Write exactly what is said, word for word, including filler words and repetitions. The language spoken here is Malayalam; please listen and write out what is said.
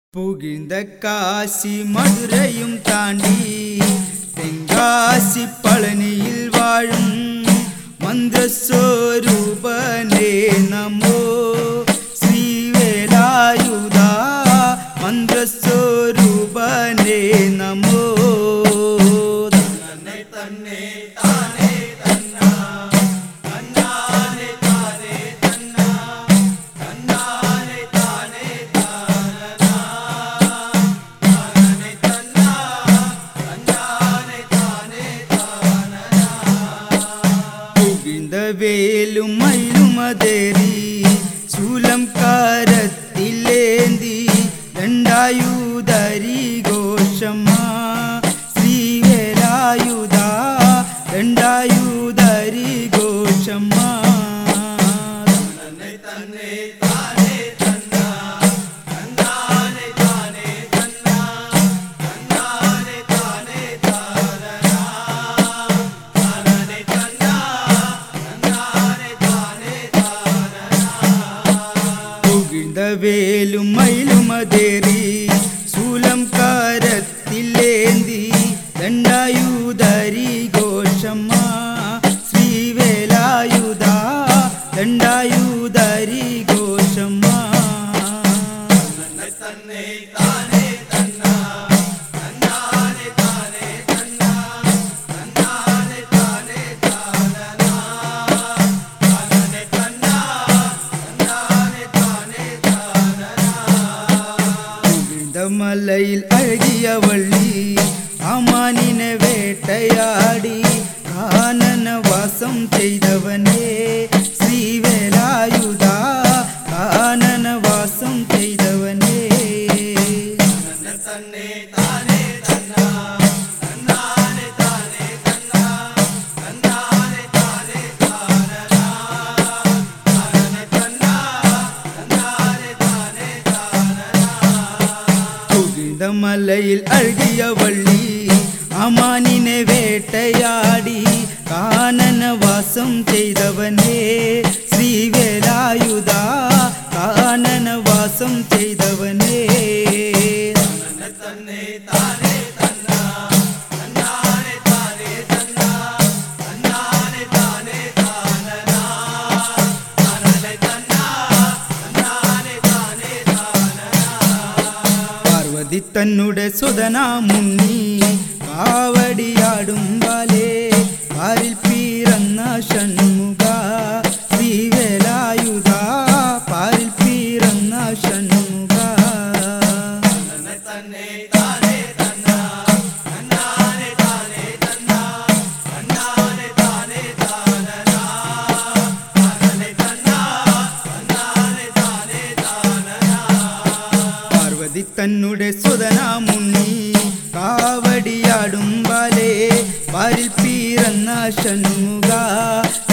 പുകിഴ്ந்த കാശി മധുരയും താണ്ടി തെങ്കാശി പളനിയിൽ വാഴും മന്ത്രസ്വരൂപനേ നമോ ശ്രീവേലായുധ മന്ത്രസ്വരൂപനേ നമോ തന്നെ തന്നെ താനേ തന്നാ തന്നാനേ താനേ തന്നാ തന്നാനേ താനേ താനനാ താനേ തന്നാ തന്നാനേ താനേ താനനാ പുകിഴ്ந்த വേലും മയിലുമതേറി ശൂലം കാരത്തിലേന്തി ദണ്ഡായുധരി ഘോഷമാ ശ്രീവേലായുധ ദണ്ഡായുധരി ഘോഷമാ തന്നെ തന്നെ താനേ തന്നാ തന്നാനേ താനേ തന്നാ തന്നാനേ താനേ താനനാ താനേ തന്നാ തന്നാനേ താനേ താനനാ പുകിഴ്ந்த വേലും മയിലുമതേറി ശൂലം കാരത്തിലേന്തി ദണ്ഡായുധരി ഘോഷമാ ശ്രീവേലായുധ ദണ്ഡായുധരി ഘോഷമാ തന്നെ തന്നെ താനേ തന്നാ തന്നാനേ താനേ തന്നാ തന്നാനേ താനേ താനനാ താനേ തന്നാ തന്നാനേ താനേ താനനാ പുകിഴ്ந்த മലയിൽ അഴകിയ വള്ളി ആമാനിനെ വേട്ടയാടി കാനന വാസം ചെയ്തവനേ ശ്രീവേലായുധ കാനന വാസം ചെയ്തവനേ തന്നെ തന്നെ താനേ തന്നാ തന്നാനേ താനേ തന്നാ തന്നാനേ താനേ താനനാ താനേ തന്നാ തന്നാനേ താനേ താനനാ പുകിഴ്ந்த മലയിൽ അഴകിയ വള്ളി ആമാനിനെ വേട്ടയാടി കാനന വാസം ചെയ്തവനേ ശ്രീവേലായുധ കാനന വാസം ചെയ്തവനേ തന്നെ തന്നെ താനേ തന്നാ തന്നാനേ താനേ തന്നാ തന്നാനേ താനേ താനനാ താനേ തന്നാ തന്നാനേ താനേ താനനാ പാർവതി തന്നുടെ സുതനാ മുന്നി കാവടിയാടും ബാലേ പാരിൽ പിറന്ന ഷൺമുഖ ശ്രീവേലായുധ പാരിൽ പിറന്ന ഷൺമുഖ തന്നെ തന്നെ താനേ തന്നാ തന്നാനേ താനേ തന്നാ തന്നാനേ താനേ താനനാ താനേ തന്നാ തന്നാനേ താനേ താനനാ പാർവതി തന്നുടെ സുതനാ മുന്നി കാവടിയാടും ബാലേ പാരിൽ പിറന്ന ഷൺമുഖ